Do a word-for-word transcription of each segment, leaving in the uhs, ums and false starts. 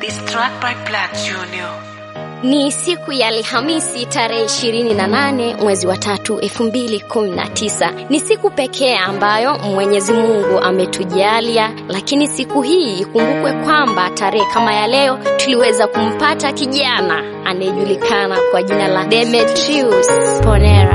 This track by Black Junior. Ni siku ya Alhamisi tarehe ishirini na nane mwezi wa tatu elfu mbili kumi na tisa. Ni siku pekee ambayo Mwenyezi Mungu ametujalia, lakini siku hii ikumbukwe kwamba tarehe kama ya leo tuliweza kumpata kijana anayejulikana kwa jina la Demetrius Ponera.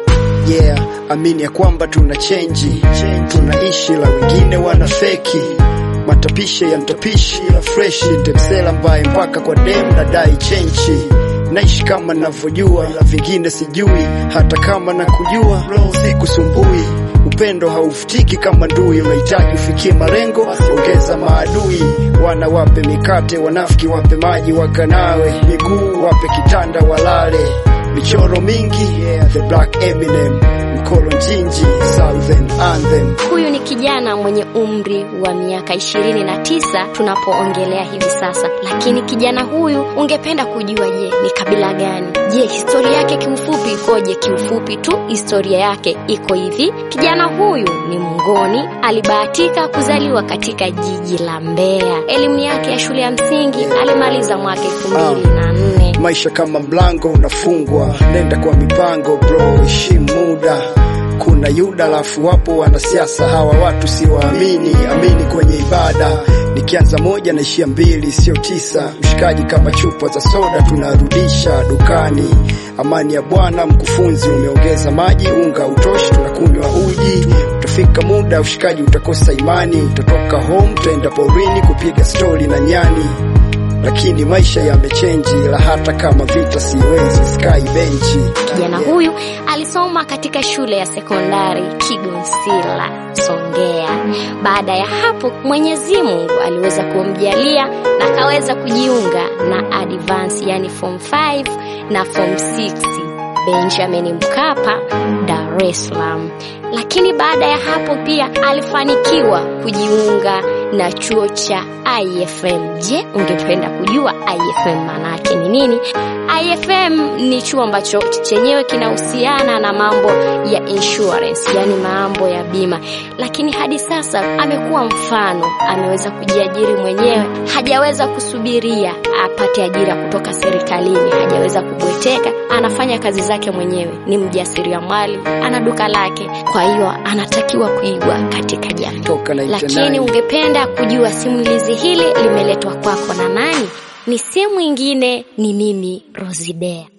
Yeah, amini ya kwamba tuna change, tunaishi la wengine wana feki. Matapishe ya mtapishi la fresh, temsela mbaye mpaka kwa dem na dai chenchi. Naishi kama ninavyojua, la vingine sijui, hata kama nakujua sikusumbui. Upendo haufutiki kama ndui, unahitaji ufikie malengo, ongeza maadui. Wana wape mikate, wanafiki wape maji wakanawe, miguu wape kitanda walale. Michoro mingi, yeah, the Black Eminem, mkolo njinji, Southern Anthem. Huyu ni kijana mwenye umri wa miaka ishirini na tisa tunapoongelea hivi sasa. Lakini kijana huyu ungependa kujua, je, ni kabila gani? Je, historia yake kiufupi ikoje? Kiufupi tu historia yake iko hivi. Kijana huyu ni Mngoni, alibahatika kuzaliwa katika jiji la Mbeya. Elimu yake ya shule ya msingi alimaliza mwaka elfu mbili na nne. Maisha kama mlango unafungwa, nenda kwa mipango bro, heshimu muda. Kuna Yuda lafu wapo wanasiasa, hawa watu siwaamini, amini kwenye ibada. Nikianza moja naishia mbili, sio tisa. Mshikaji kama chupa za soda tunarudisha dukani. Amani ya Bwana mkufunzi, umeongeza maji, unga utoshi, tunakunywa uji. Utafika muda ushikaji utakosa imani, utatoka home tenda porini kupiga story na nyani. Lakini maisha yamechange, la hata kama vita siwezi sky benchi. Kijana huyu alisoma katika shule ya sekondari Kigonsila, Songea. Baada ya hapo Mwenyezi Mungu aliweza kumjalia na akaweza kujiunga na advance, yani form five na form six Benjamin Mkapa, Dar es Salaam. Lakini baada ya hapo pia alifanikiwa kujiunga na chuo cha I F M. Je, ungependa kujua I F M maana yake ni nini? I F M ni chuo ambacho chenyewe kinahusiana na mambo ya insurance, yani mambo ya bima. Lakini hadi sasa amekuwa mfano, ameweza kujiajiri mwenyewe, hajaweza kusubiria apate ajira kutoka serikalini, hajaweza kubweteka, anafanya kazi zake mwenyewe, ni mjasiriamali, ana duka lake. Kwa hiyo anatakiwa kuigwa katika jamii. Lakini ungependa kujua simulizi hili limeletwa kwako na nani? Ni simu nyingine, ni mimi Rozidea.